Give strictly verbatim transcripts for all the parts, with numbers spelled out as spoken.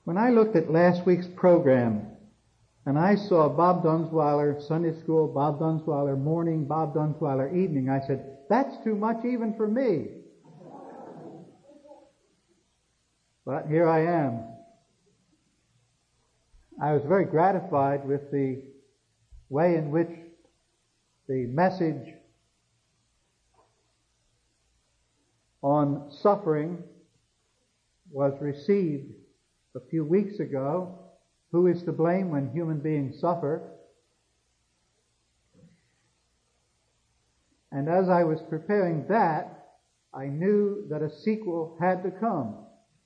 When I looked at last week's program and I saw Bob Dunsweiler Sunday school, Bob Dunsweiler morning, Bob Dunsweiler evening, I said, that's too much even for me. But here I am. I was very gratified with the way in which the message on suffering was received a few weeks ago. Who is to blame when human beings suffer? And as I was preparing that, I knew that a sequel had to come.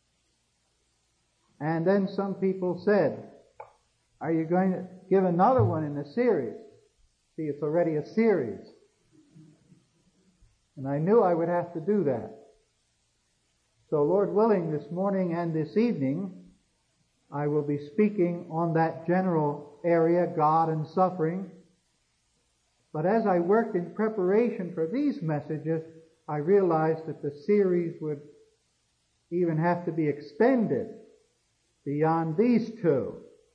And then some people said, are you going to give another one in the series? See, it's already a series. And I knew I would have to do that. So Lord willing, this morning and this evening, I will be speaking on that general area, God and suffering. But as I worked in preparation for these messages, I realized that the series would even have to be extended beyond these two.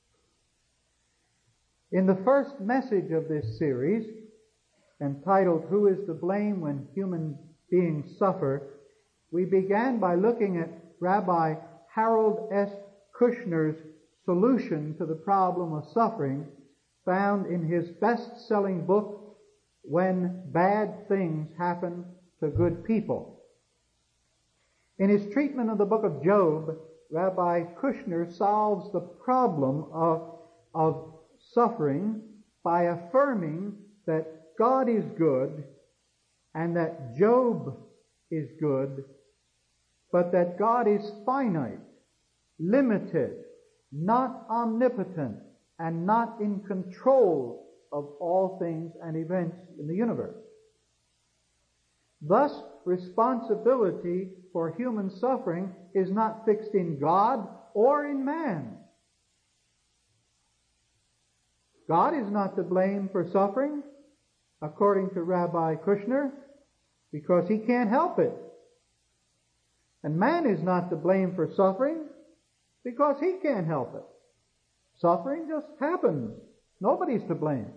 In the first message of this series, entitled, Who is to Blame When Human Beings Suffer, we began by looking at Rabbi Harold S. Kushner's solution to the problem of suffering, found in his best-selling book, When Bad Things Happen to Good People. In his treatment of the book of Job, Rabbi Kushner solves the problem of, of suffering by affirming that God is good and that Job is good, but that God is finite, limited, not omnipotent, and not in control of all things and events in the universe. Thus, responsibility for human suffering is not fixed in God or in man. God is not to blame for suffering, according to Rabbi Kushner, because he can't help it. And man is not to blame for suffering, because he can't help it. Suffering just happens. Nobody's to blame.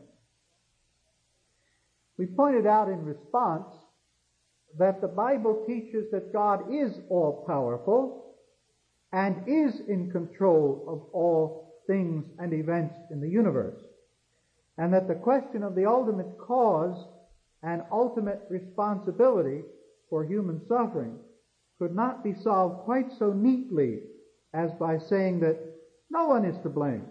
We pointed out in response that the Bible teaches that God is all-powerful and is in control of all things and events in the universe, and that the question of the ultimate cause and ultimate responsibility for human suffering could not be solved quite so neatly as by saying that no one is to blame.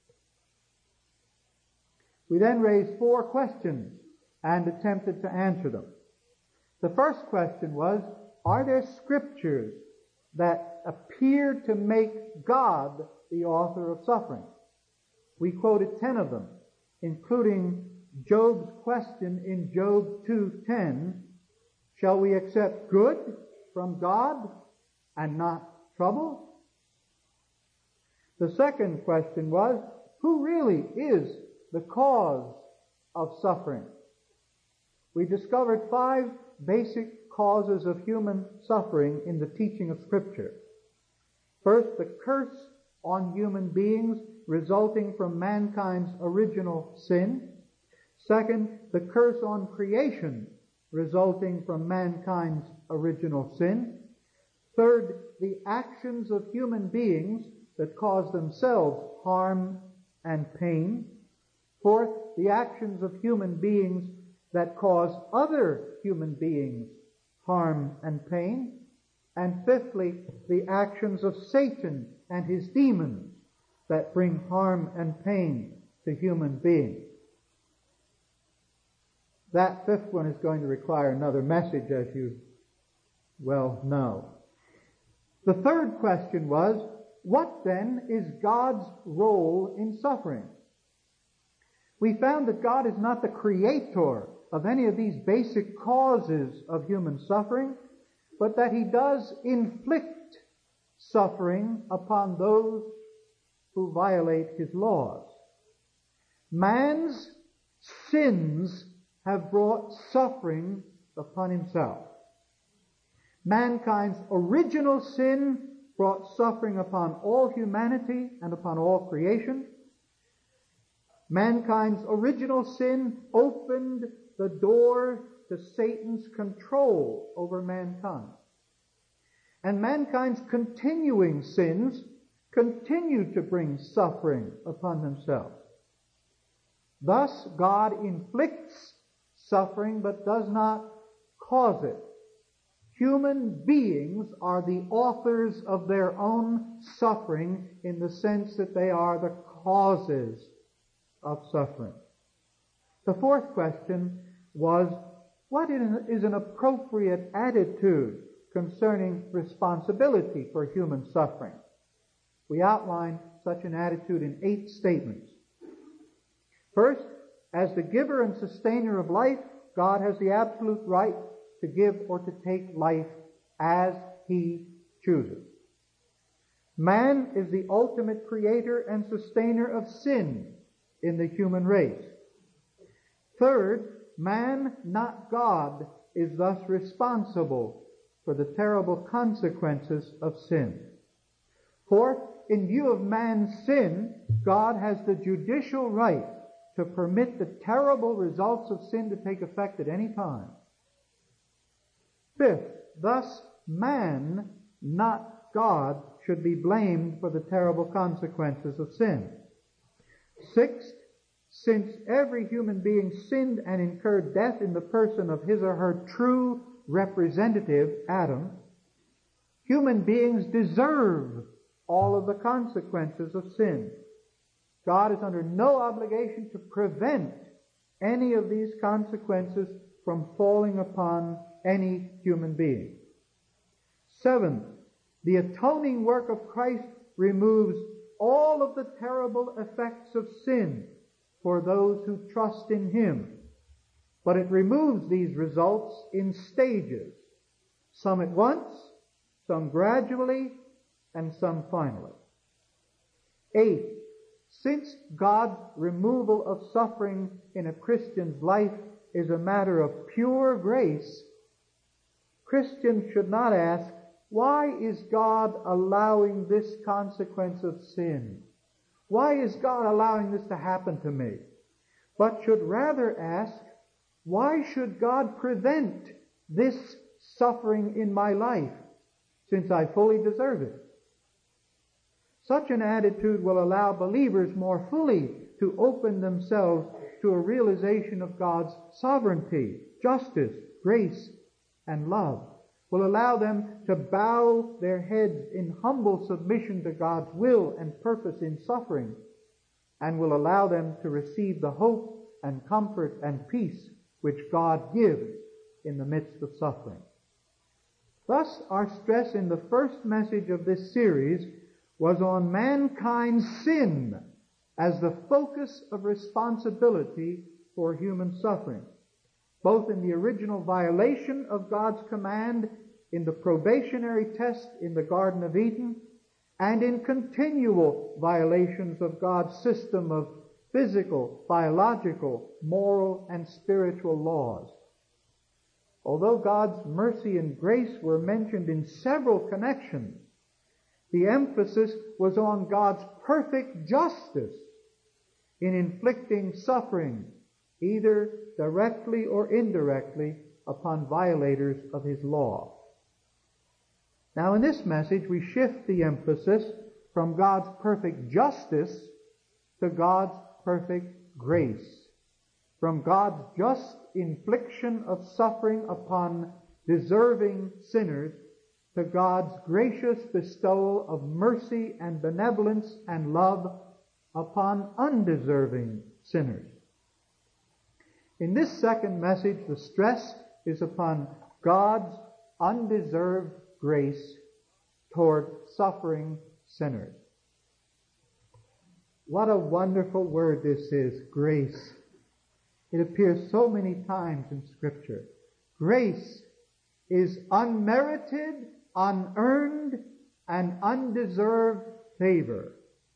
We then raised four questions and attempted to answer them. The first question was, are there scriptures that appear to make God the author of suffering? We quoted ten of them, including Job's question in Job two ten, shall we accept good from God and not trouble? The second question was, who really is the cause of suffering? We discovered five basic causes of human suffering in the teaching of Scripture. First, the curse on human beings resulting from mankind's original sin. Second, the curse on creation resulting from mankind's original sin. Third, the actions of human beings that cause themselves harm and pain. Fourth, the actions of human beings that cause other human beings harm and pain. And fifthly, the actions of Satan and his demons that bring harm and pain to human beings. That fifth one is going to require another message, as you well know. The third question was, what then is God's role in suffering? We found that God is not the creator of any of these basic causes of human suffering, but that he does inflict suffering upon those who violate his laws. Man's sins have brought suffering upon himself. Mankind's original sin brought suffering upon all humanity and upon all creation. Mankind's original sin opened the door to Satan's control over mankind. And mankind's continuing sins continue to bring suffering upon themselves. Thus, God inflicts suffering but does not cause it. Human beings are the authors of their own suffering in the sense that they are the causes of suffering. The fourth question was, what is an appropriate attitude concerning responsibility for human suffering? We outline such an attitude in eight statements. First, as the giver and sustainer of life, God has the absolute right to give or to take life as He chooses. Man is the ultimate creator and sustainer of sin in the human race. Third, man, not God, is thus responsible for the terrible consequences of sin. Fourth, in view of man's sin, God has the judicial right to permit the terrible results of sin to take effect at any time. Fifth, thus man, not God, should be blamed for the terrible consequences of sin. Sixth, since every human being sinned and incurred death in the person of his or her true representative, Adam, human beings deserve all of the consequences of sin. God is under no obligation to prevent any of these consequences from falling upon any human being. Seventh, the atoning work of Christ removes all of the terrible effects of sin for those who trust in Him. But it removes these results in stages, some at once, some gradually, and some finally. Eighth, since God's removal of suffering in a Christian's life is a matter of pure grace, Christians should not ask, why is God allowing this consequence of sin? Why is God allowing this to happen to me? But should rather ask, why should God prevent this suffering in my life, since I fully deserve it? Such an attitude will allow believers more fully to open themselves to a realization of God's sovereignty, justice, grace, and love. Will allow them to bow their heads in humble submission to God's will and purpose in suffering, and will allow them to receive the hope and comfort and peace which God gives in the midst of suffering. Thus, our stress in the first message of this series was on mankind's sin as the focus of responsibility for human suffering, both in the original violation of God's command in the probationary test in the Garden of Eden, and in continual violations of God's system of physical, biological, moral, and spiritual laws. Although God's mercy and grace were mentioned in several connections, the emphasis was on God's perfect justice in inflicting suffering, either directly or indirectly, upon violators of His law. Now in this message we shift the emphasis from God's perfect justice to God's perfect grace. From God's just infliction of suffering upon deserving sinners to God's gracious bestowal of mercy and benevolence and love upon undeserving sinners. In this second message, the stress is upon God's undeserved grace toward suffering sinners. What a wonderful word this is, grace. It appears so many times in Scripture. Grace is unmerited, unearned, and undeserved favor.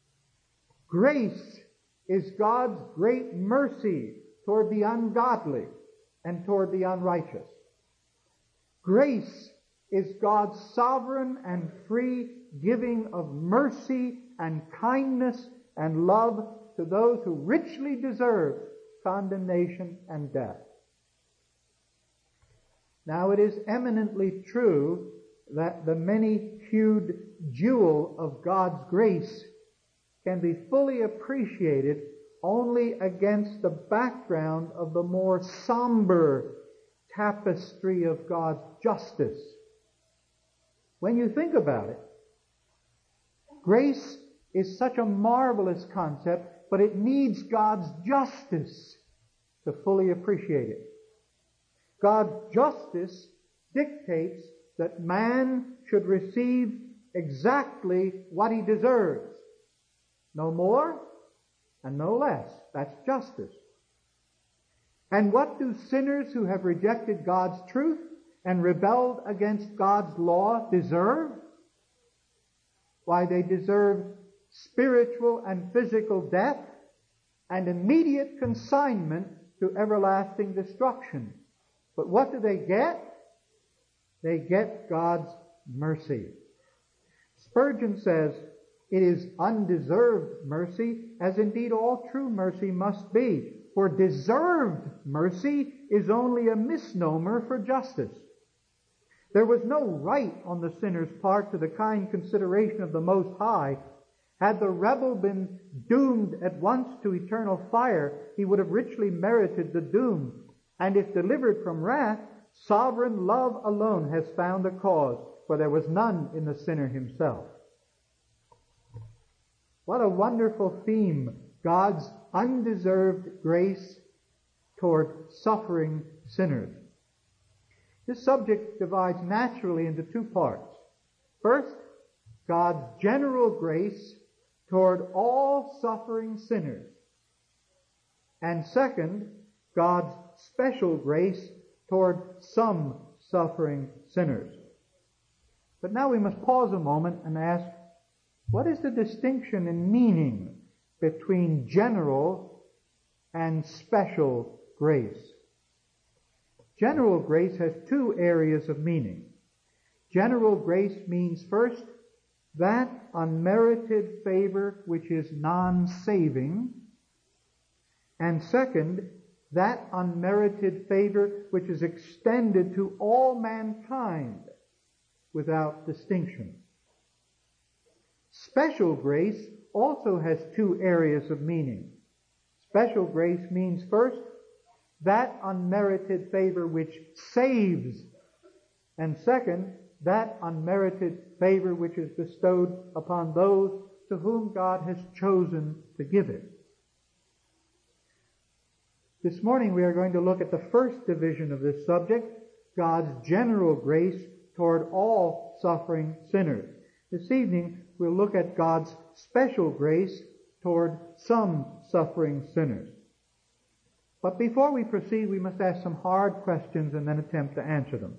Grace is God's great mercy toward the ungodly and toward the unrighteous. Grace is God's sovereign and free giving of mercy and kindness and love to those who richly deserve condemnation and death. Now, it is eminently true that the many-hued jewel of God's grace can be fully appreciated only against the background of the more somber tapestry of God's justice. When you think about it, grace is such a marvelous concept, but it needs God's justice to fully appreciate it. God's justice dictates that man should receive exactly what he deserves. No more and no less. That's justice. And what do sinners who have rejected God's truth and rebelled against God's law deserve? Why, they deserve spiritual and physical death and immediate consignment to everlasting destruction. But what do they get? They get God's mercy. Spurgeon says, it is undeserved mercy, as indeed all true mercy must be. For deserved mercy is only a misnomer for justice. There was no right on the sinner's part to the kind consideration of the Most High. Had the rebel been doomed at once to eternal fire, he would have richly merited the doom. And if delivered from wrath, sovereign love alone has found a cause, for there was none in the sinner himself. What a wonderful theme, God's undeserved grace toward suffering sinners. This subject divides naturally into two parts. First, God's general grace toward all suffering sinners. And second, God's special grace toward some suffering sinners. But now we must pause a moment and ask, what is the distinction in meaning between general and special grace? General grace has two areas of meaning. General grace means first, that unmerited favor which is non-saving, and second, that unmerited favor which is extended to all mankind without distinction. Special grace also has two areas of meaning. Special grace means first, that unmerited favor which saves, and second, that unmerited favor which is bestowed upon those to whom God has chosen to give it. This morning we are going to look at the first division of this subject, God's general grace toward all suffering sinners. This evening we'll look at God's special grace toward some suffering sinners. But before we proceed, we must ask some hard questions and then attempt to answer them.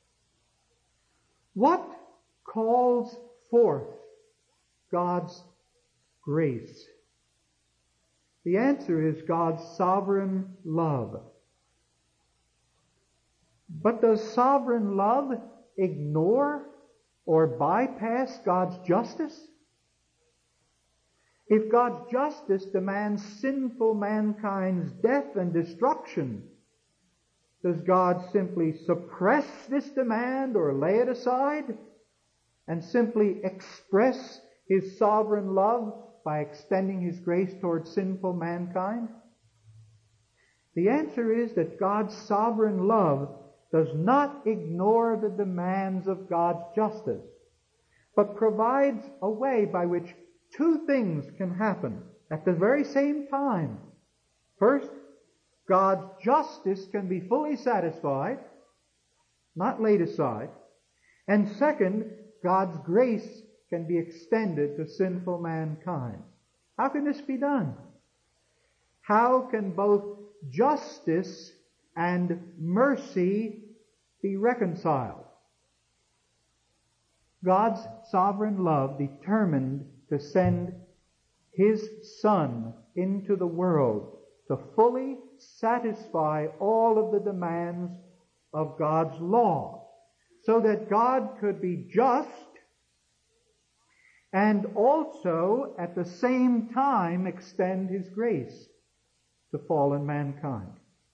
What calls forth God's grace? The answer is God's sovereign love. But does sovereign love ignore or bypass God's justice? If God's justice demands sinful mankind's death and destruction, does God simply suppress this demand or lay it aside and simply express His sovereign love by extending His grace towards sinful mankind? The answer is that God's sovereign love does not ignore the demands of God's justice, but provides a way by which two things can happen at the very same time. First, God's justice can be fully satisfied, not laid aside. And second, God's grace can be extended to sinful mankind. How can this be done? How can both justice and mercy be reconciled? God's sovereign love determined to send His Son into the world to fully satisfy all of the demands of God's law, so that God could be just and also at the same time extend His grace to fallen mankind.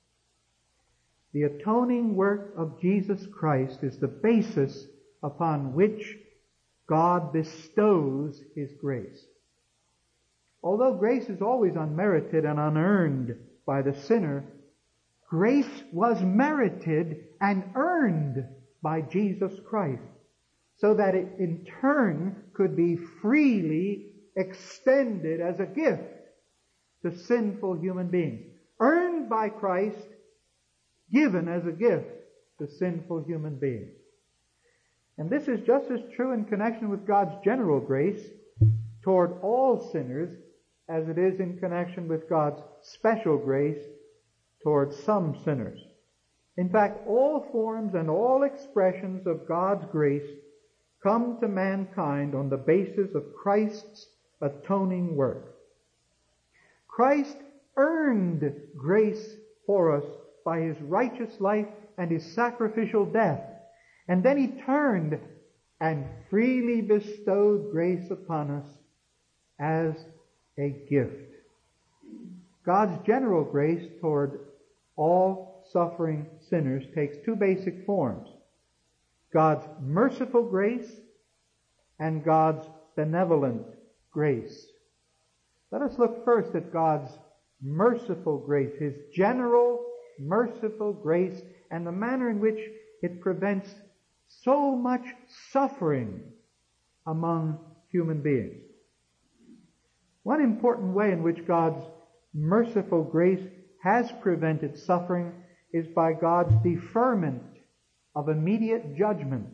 The atoning work of Jesus Christ is the basis upon which God bestows His grace. Although grace is always unmerited and unearned by the sinner, grace was merited and earned by Jesus Christ, so that it in turn could be freely extended as a gift to sinful human beings. Earned by Christ, given as a gift to sinful human beings. And this is just as true in connection with God's general grace toward all sinners as it is in connection with God's special grace toward some sinners. In fact, all forms and all expressions of God's grace come to mankind on the basis of Christ's atoning work. Christ earned grace for us by His righteous life and His sacrificial death. And then He turned and freely bestowed grace upon us as a gift. God's general grace toward all suffering sinners takes two basic forms: God's merciful grace and God's benevolent grace. Let us look first at God's merciful grace, His general merciful grace, and the manner in which it prevents so much suffering among human beings. One important way in which God's merciful grace has prevented suffering is by God's deferment of immediate judgment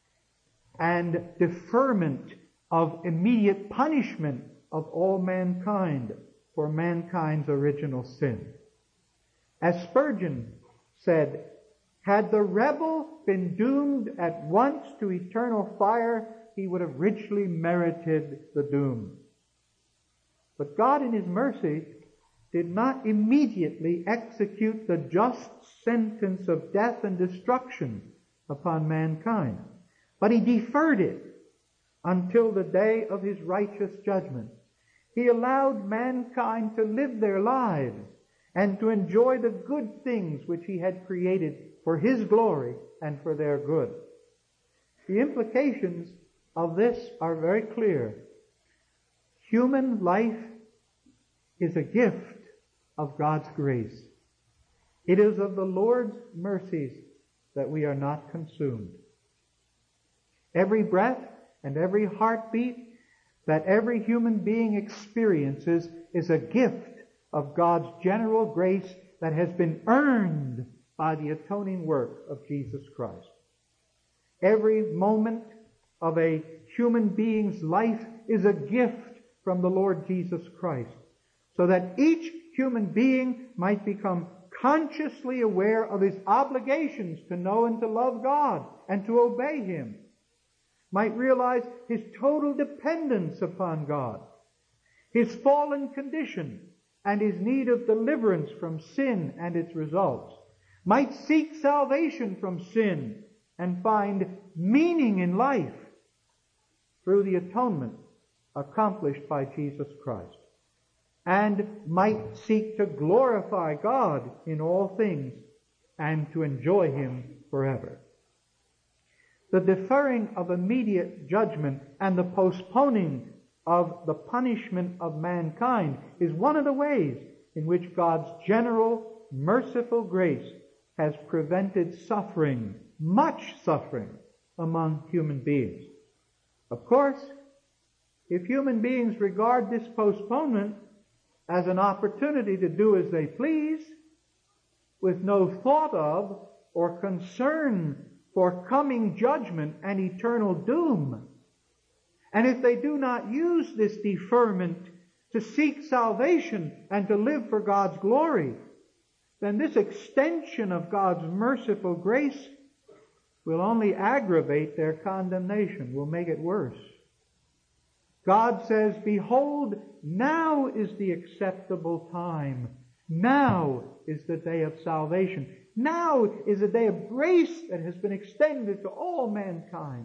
and deferment of immediate punishment of all mankind for mankind's original sin. As Spurgeon said, had the rebel been doomed at once to eternal fire, he would have richly merited the doom. But God in His mercy did not immediately execute the just sentence of death and destruction upon mankind, but He deferred it until the day of His righteous judgment. He allowed mankind to live their lives and to enjoy the good things which He had created for His glory and for their good. The implications of this are very clear. Human life is a gift of God's grace. It is of the Lord's mercies that we are not consumed. Every breath and every heartbeat that every human being experiences is a gift of God's general grace that has been earned by the atoning work of Jesus Christ. Every moment of a human being's life is a gift from the Lord Jesus Christ, so that each human being might become consciously aware of his obligations to know and to love God and to obey Him, might realize his total dependence upon God, his fallen condition, and his need of deliverance from sin and its results, might seek salvation from sin and find meaning in life through the atonement accomplished by Jesus Christ, and might seek to glorify God in all things and to enjoy Him forever. The deferring of immediate judgment and the postponing of the punishment of mankind is one of the ways in which God's general, merciful grace has prevented suffering, much suffering, among human beings. Of course, if human beings regard this postponement as an opportunity to do as they please, with no thought of or concern for coming judgment and eternal doom, and if they do not use this deferment to seek salvation and to live for God's glory, then this extension of God's merciful grace will only aggravate their condemnation, will make it worse. God says, "Behold, now is the acceptable time. Now is the day of salvation. Now is a day of grace that has been extended to all mankind.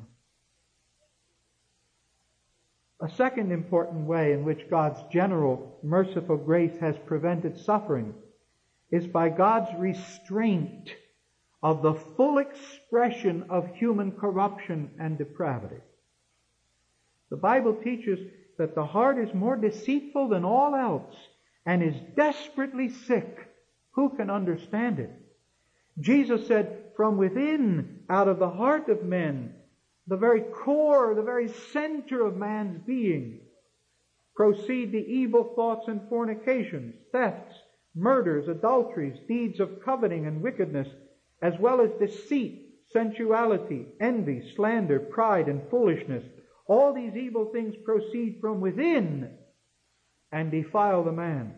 A second important way in which God's general, merciful grace has prevented suffering is by God's restraint of the full expression of human corruption and depravity. The Bible teaches that the heart is more deceitful than all else and is desperately sick. Who can understand it? Jesus said, from within, out of the heart of men, the very core, the very center of man's being, proceed the evil thoughts and fornications, thefts, murders, adulteries, deeds of coveting and wickedness, as well as deceit, sensuality, envy, slander, pride, and foolishness. All these evil things proceed from within and defile the man.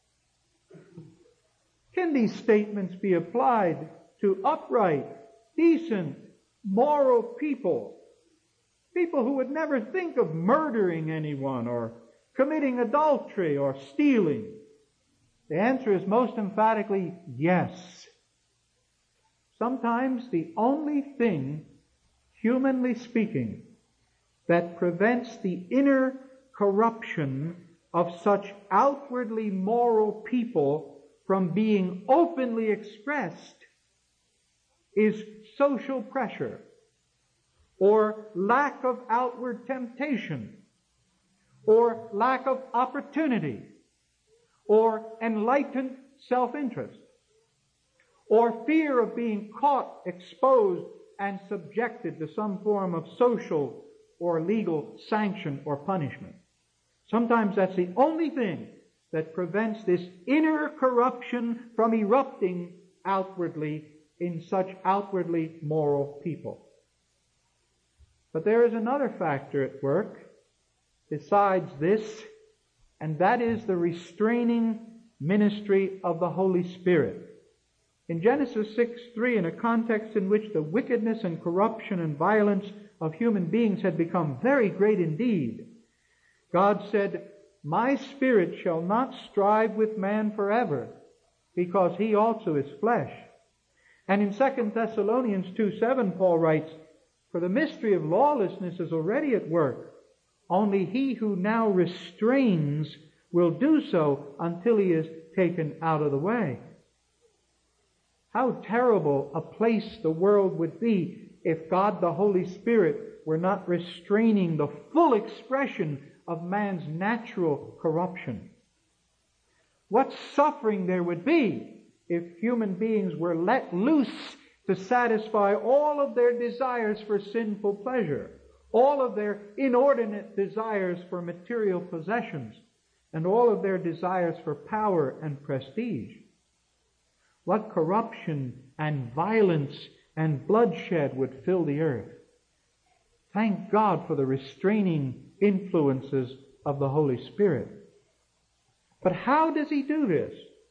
Can these statements be applied to upright, decent, moral people? People who would never think of murdering anyone or committing adultery or stealing? The answer is most emphatically yes. Sometimes the only thing, humanly speaking, that prevents the inner corruption of such outwardly moral people from being openly expressed is social pressure or lack of outward temptation or lack of opportunity or enlightened self-interest or fear of being caught, exposed, and subjected to some form of social or legal sanction or punishment. Sometimes that's the only thing that prevents this inner corruption from erupting outwardly in such outwardly moral people. But there is another factor at work besides this, and that is the restraining ministry of the Holy Spirit. In Genesis six three, in a context in which the wickedness and corruption and violence of human beings had become very great indeed, God said, "My Spirit shall not strive with man forever, because he also is flesh." And in Second Thessalonians two seven, Paul writes, "For the mystery of lawlessness is already at work. Only he who now restrains will do so until he is taken out of the way." How terrible a place the world would be if God the Holy Spirit were not restraining the full expression of man's natural corruption. What suffering there would be if human beings were let loose to satisfy all of their desires for sinful pleasure, all of their inordinate desires for material possessions, and all of their desires for power and prestige. What corruption and violence and bloodshed would fill the earth. Thank God for the restraining influences of the Holy Spirit. But how does He do this?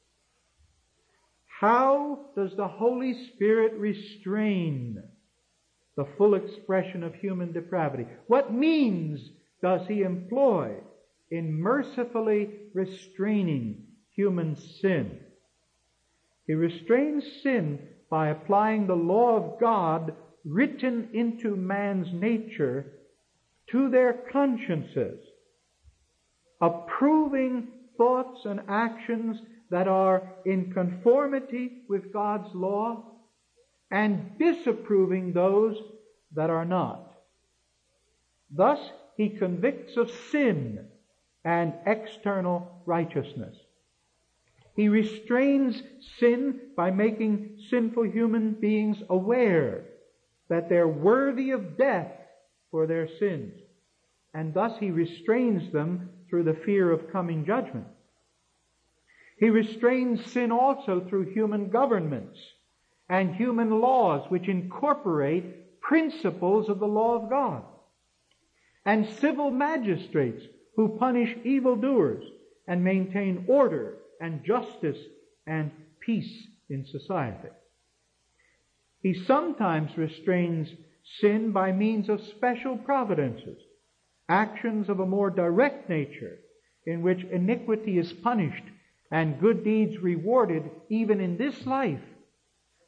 How does the Holy Spirit restrain the full expression of human depravity? What means does He employ in mercifully restraining human sin? He restrains sin by applying the law of God written into man's nature to their consciences, approving thoughts and actions that are in conformity with God's law and disapproving those that are not. Thus, He convicts of sin and external righteousness. He restrains sin by making sinful human beings aware that they're worthy of death for their sins. And thus He restrains them through the fear of coming judgment. He restrains sin also through human governments and human laws which incorporate principles of the law of God, and civil magistrates who punish evildoers and maintain order and justice and peace in society. He sometimes restrains sin by means of special providences, actions of a more direct nature in which iniquity is punished and good deeds rewarded even in this life.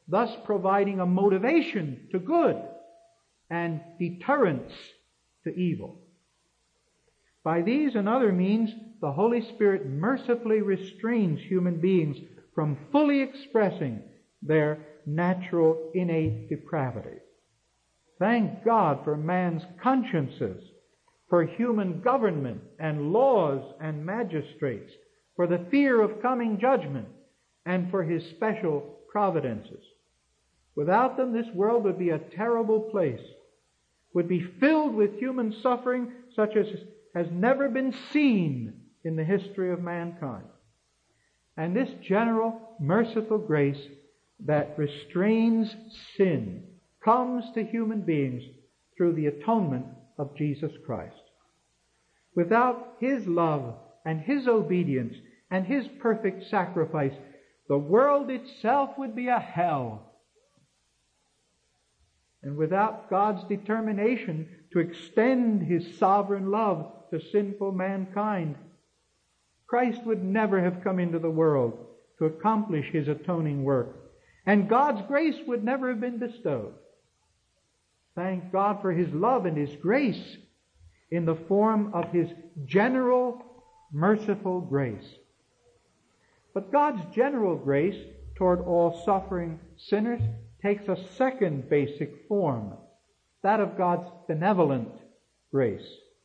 thus providing a motivation to good and deterrence to evil. By these and other means, the Holy Spirit mercifully restrains human beings from fully expressing their natural innate depravity. Thank God for man's consciences, for human government and laws and magistrates, for the fear of coming judgment, and for His special providences. Without them, this world would be a terrible place, would be filled with human suffering such as has never been seen in the history of mankind. And this general, merciful grace that restrains sin comes to human beings through the atonement of Jesus Christ. Without His love and His obedience and His perfect sacrifice, the world itself would be a hell. And without God's determination to extend His sovereign love to sinful mankind, Christ would never have come into the world to accomplish His atoning work, and God's grace would never have been bestowed. Thank God for His love and His grace in the form of His general, merciful grace. But God's general grace toward all suffering sinners takes a second basic form, that of God's benevolent grace.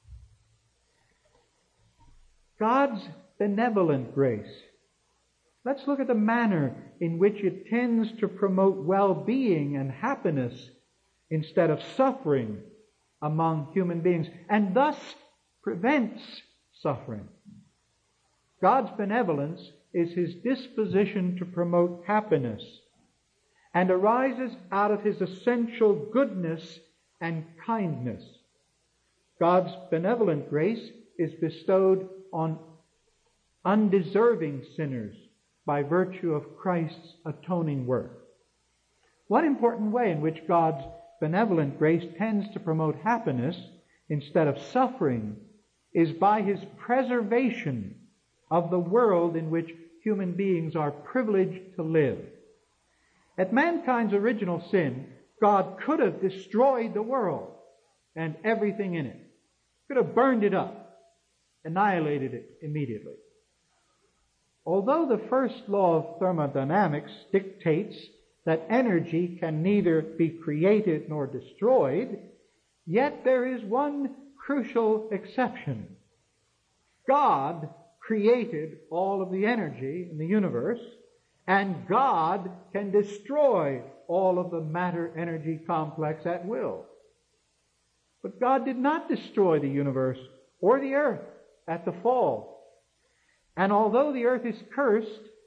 God's benevolent grace. Let's look at the manner in which it tends to promote well-being and happiness instead of suffering among human beings, and thus prevents suffering. God's benevolence is His disposition to promote happiness, and arises out of His essential goodness and kindness. God's benevolent grace is bestowed on undeserving sinners by virtue of Christ's atoning work. One important way in which God's benevolent grace tends to promote happiness instead of suffering is by His preservation of the world in which human beings are privileged to live. At mankind's original sin, God could have destroyed the world and everything in it. Could have burned it up, annihilated it immediately. Although the first law of thermodynamics dictates that energy can neither be created nor destroyed, yet there is one crucial exception. God created all of the energy in the universe, and God can destroy all of the matter-energy complex at will. But God did not destroy the universe or the earth at the fall. And although the earth is cursed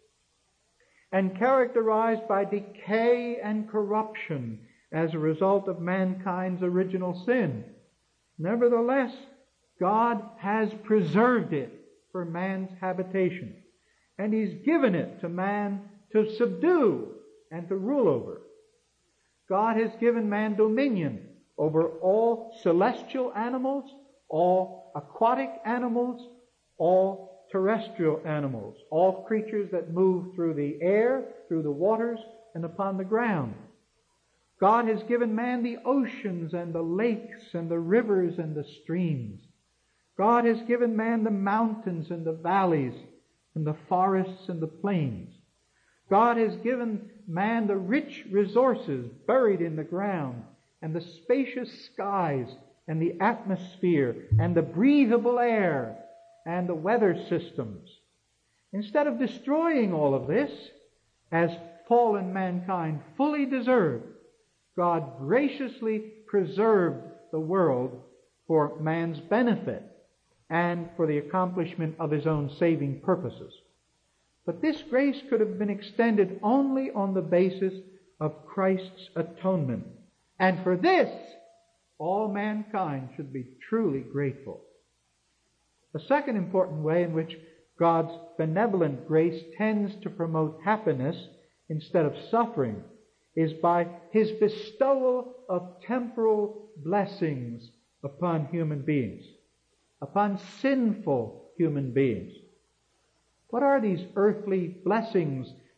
and characterized by decay and corruption as a result of mankind's original sin, nevertheless, God has preserved it for man's habitation, and He's given it to man to subdue and to rule over. God has given man dominion over all celestial animals, all aquatic animals, all terrestrial animals, all creatures that move through the air, through the waters, and upon the ground. God has given man the oceans and the lakes and the rivers and the streams. God has given man the mountains and the valleys and the forests and the plains. God has given man the rich resources buried in the ground and the spacious skies and the atmosphere and the breathable air and the weather systems. Instead of destroying all of this, as fallen mankind fully deserved, God graciously preserved the world for man's benefit and for the accomplishment of His own saving purposes. But this grace could have been extended only on the basis of Christ's atonement. And for this, all mankind should be truly grateful. The second important way in which God's benevolent grace tends to promote happiness instead of suffering is by His bestowal of temporal blessings upon human beings, upon sinful human beings. What are these earthly blessings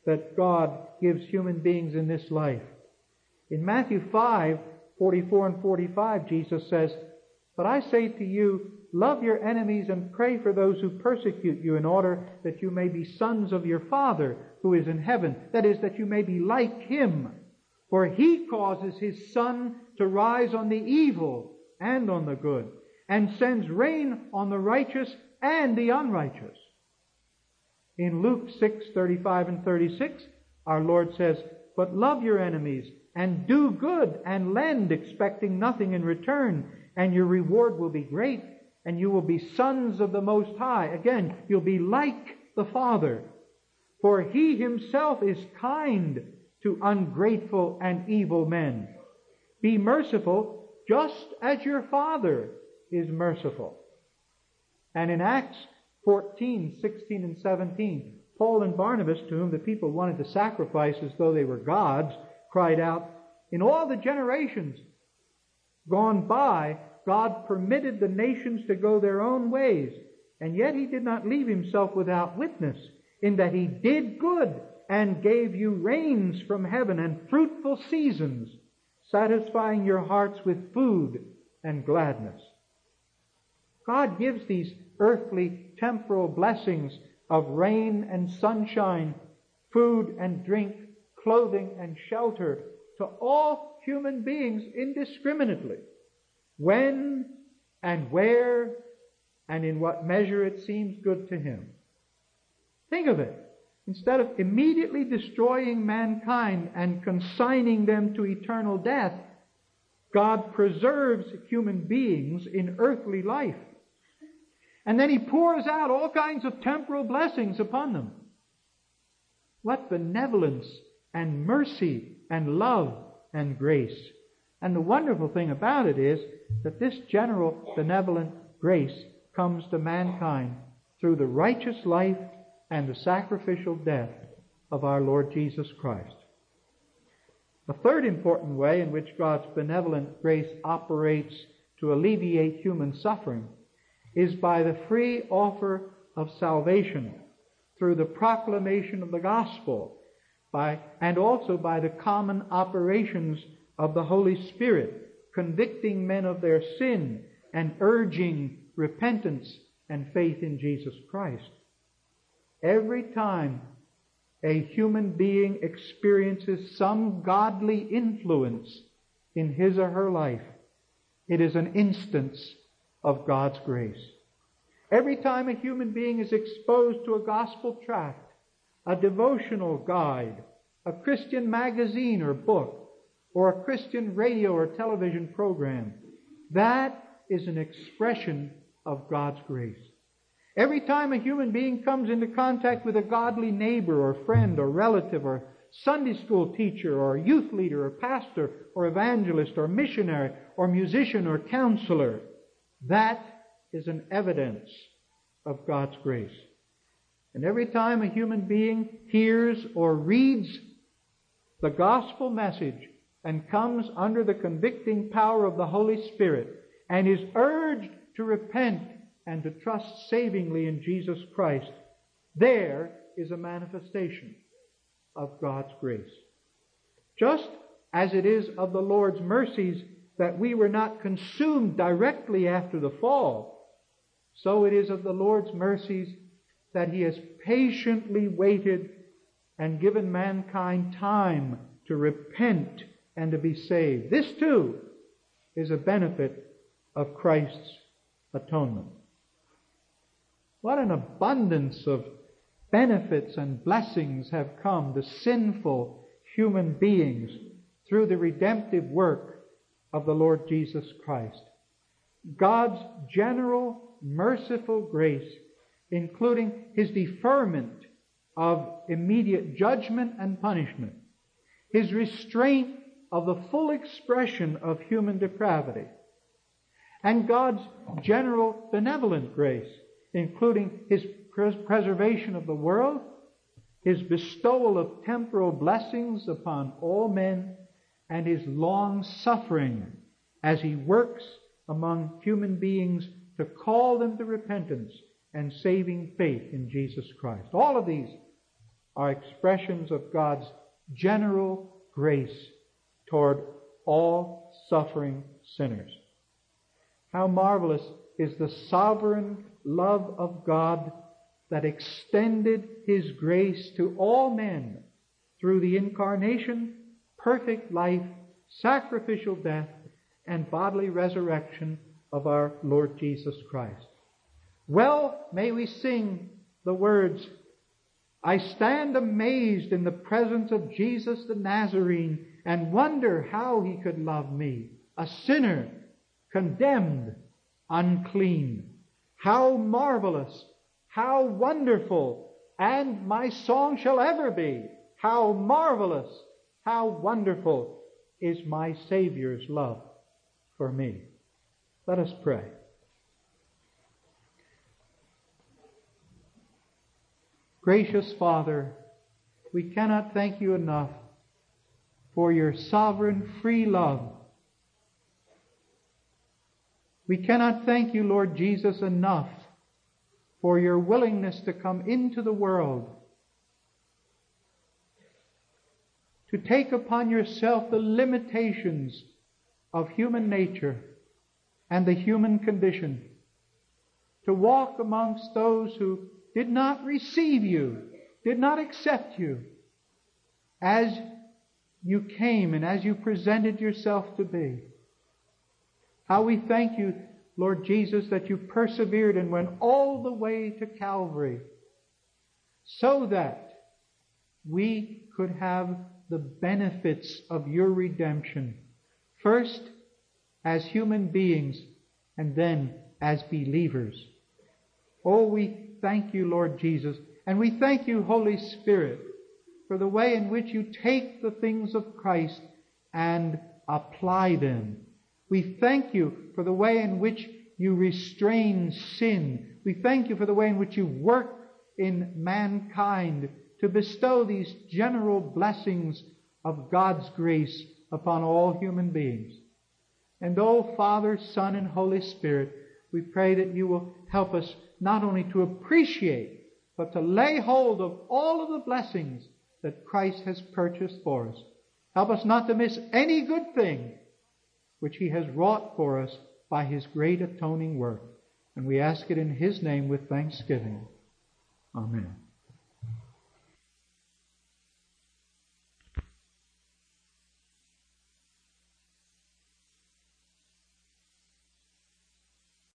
that God gives human beings in this life. In Matthew five, forty-four and forty-five, Jesus says, "But I say to you, love your enemies and pray for those who persecute you, in order that you may be sons of your Father who is in heaven." That is, that you may be like Him. For He causes His sun to rise on the evil and on the good, and sends rain on the righteous and the unrighteous. In Luke six, thirty-five and thirty-six, our Lord says, "But love your enemies, and do good, and lend, expecting nothing in return, and your reward will be great, and you will be sons of the Most High." Again, you'll be like the Father. "For He Himself is kind to ungrateful and evil men. Be merciful, just as your Father is merciful." And in Acts fourteen, sixteen and seventeen, Paul and Barnabas, to whom the people wanted to sacrifice as though they were gods, cried out, "In all the generations gone by, God permitted the nations to go their own ways, and yet He did not leave Himself without witness, in that He did good and gave you rains from heaven and fruitful seasons, satisfying your hearts with food and gladness." God gives these earthly, temporal blessings of rain and sunshine, food and drink, clothing and shelter to all human beings indiscriminately, when and where and in what measure it seems good to Him. Think of it. Instead of immediately destroying mankind and consigning them to eternal death, God preserves human beings in earthly life. And then He pours out all kinds of temporal blessings upon them. What benevolence and mercy and love and grace. And the wonderful thing about it is that this general benevolent grace comes to mankind through the righteous life and the sacrificial death of our Lord Jesus Christ. A third important way in which God's benevolent grace operates to alleviate human suffering is by the free offer of salvation through the proclamation of the gospel, by, and also by the common operations of the Holy Spirit, convicting men of their sin and urging repentance and faith in Jesus Christ. Every time a human being experiences some godly influence in his or her life, it is an instance of God's grace. Every time a human being is exposed to a gospel tract, a devotional guide, a Christian magazine or book, or a Christian radio or television program, that is an expression of God's grace. Every time a human being comes into contact with a godly neighbor or friend or relative or Sunday school teacher or youth leader or pastor or evangelist or missionary or musician or counselor, that is an evidence of God's grace. And every time a human being hears or reads the gospel message and comes under the convicting power of the Holy Spirit and is urged to repent and to trust savingly in Jesus Christ, there is a manifestation of God's grace. Just as it is of the Lord's mercies that we were not consumed directly after the fall, so it is of the Lord's mercies that He has patiently waited and given mankind time to repent and to be saved. This too is a benefit of Christ's atonement. What an abundance of benefits and blessings have come to sinful human beings through the redemptive work of the Lord Jesus Christ. God's general merciful grace, including His deferment of immediate judgment and punishment, His restraint of the full expression of human depravity, and God's general benevolent grace, including His preservation of the world, His bestowal of temporal blessings upon all men, and His long suffering as He works among human beings to call them to repentance and saving faith in Jesus Christ. All of these are expressions of God's general grace toward all suffering sinners. How marvelous is the sovereign love of God that extended His grace to all men through the incarnation, perfect life, sacrificial death, and bodily resurrection of our Lord Jesus Christ. Well, may we sing the words, I stand amazed in the presence of Jesus the Nazarene and wonder how He could love me, a sinner, condemned, unclean. How marvelous, how wonderful, and my song shall ever be, how marvelous, how wonderful is my Savior's love for me. Let us pray. Gracious Father, we cannot thank You enough for Your sovereign free love. We cannot thank You, Lord Jesus, enough for Your willingness to come into the world, to take upon Yourself the limitations of human nature and the human condition, to walk amongst those who did not receive You, did not accept You, as You came and as You presented Yourself to be. How we thank You, Lord Jesus, that You persevered and went all the way to Calvary so that we could have the benefits of Your redemption, first as human beings and then as believers. Oh, we thank You, Lord Jesus, and we thank You, Holy Spirit, for the way in which You take the things of Christ and apply them. We thank You for the way in which You restrain sin. We thank You for the way in which You work in mankind to bestow these general blessings of God's grace upon all human beings. And oh, Father, Son, and Holy Spirit, we pray that You will help us not only to appreciate, but to lay hold of all of the blessings that Christ has purchased for us. Help us not to miss any good thing which He has wrought for us by His great atoning work. And we ask it in His name with thanksgiving. Amen.